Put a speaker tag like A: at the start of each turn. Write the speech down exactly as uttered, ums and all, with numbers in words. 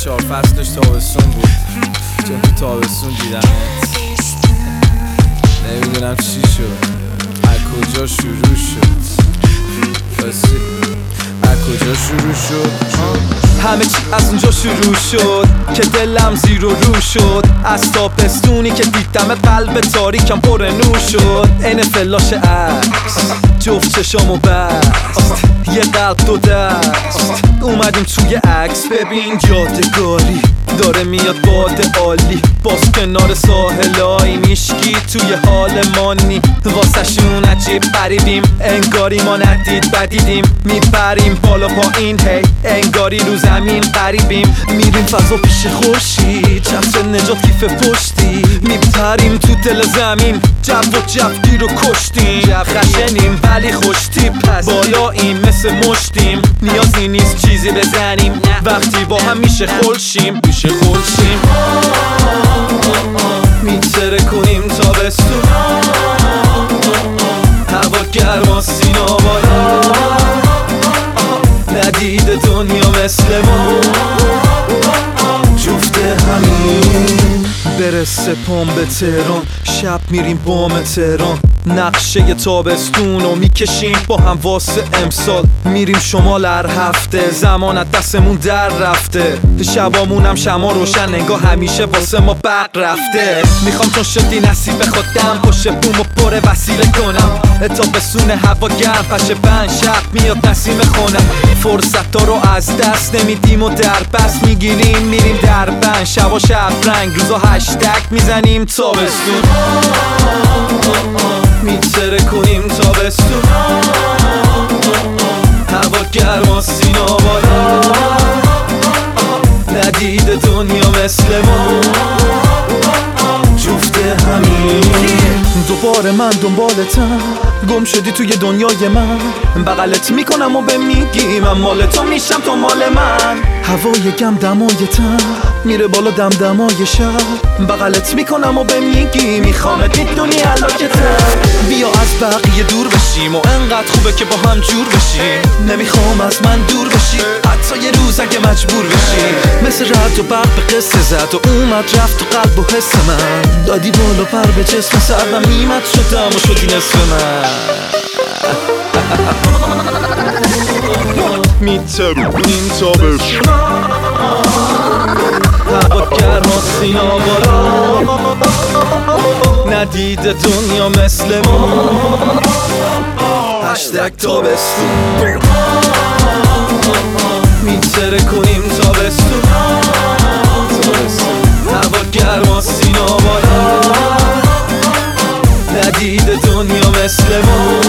A: چهار فصلش تابستون بود، چون تو تابستون دیدمت. نمیدونم چی شد، از کجا شروع شد، بسی از کجا شروع شد.
B: همه چی از اونجا شروع شد که دلم زیر و رو شد. از تابستونی که دیدم قلب تاریکم پر نور شد. این فلاش عکس جفت چشام و بست، یه قلب دو دست. اومدیم توی عکس ببین یادگاری داره میاد باد عالی. باز کنار ساحلای میشکی توی حال مانی. واسه شون عجیب غریبیم، انگاری ما ندید بدیدیم. میپریم بالا پایین هی انگاری رو زمین قریبیم. میریم فضا پیش خورشید، چتر نجات کیف پشتی. میپریم تو دل زمین، جو و جفگی رو کشتیم. جو خشنیم ولی خوش تیپ هستیم، بالاییم مثل مشتیم. نیازی نیست چیزی بزنیم، وقتی با هم میشه خلشیم. میشه خلشیم میتره کنیم تابستون. هوا گرما سینا بالا، ندید دنیا مثل ما. جفت همین برسه پام به تهران، شب میریم بام تهران. نقشه تابستون رو میکشیم با هم واسه امسال. میریم شمال هر هفته، زمان از دستمون در رفته. شبامونم شما روشن انگار همیشه واسه ما برق رفته. میخوام چون شدی نصیب خودم پشت بومو پر وسیله کنم. تابستون هوا گرم پشه بند، شب میاد نسیم خونم. فرصت ها رو از دست نمیدیم و در بست میگیریم. میریم در بند، شب و شب رنگ، روزا هشتگ میزنیم تابستون. میتره کنیم تابستون. هوا گرما سینا بالا، ندید دنیا مثل ما. جفت همین دوباره من دنبالتم، گم شدی توی دنیای من. بغلت میکنم و به میگی من مال تو میشم تو مال من. هوای گم دمایتم میره بالا دم دمای شب. بغلت میکنم و به میگی میخوامت میدونی علاکتم. بیا از بقیه دور بشیم و انقدر خوبه که با هم جور بشیم. نمیخوام از من دور بشی حتی یه روز اگه مجبور بشی. مثل رد و برق به قصه زد و اومد رفت تو قلب و حس من. دادی بالا پر به جسم سرم میمد شدم و شدی نصف من.
C: میترونیم تابستون.
B: هوا گرما سینا بالا، ندید دنیا مثل ما. هشتگ تابستون. میتره کنیم تابستون. هوا گرما سینا بالا، ندید دنیا مثل ما.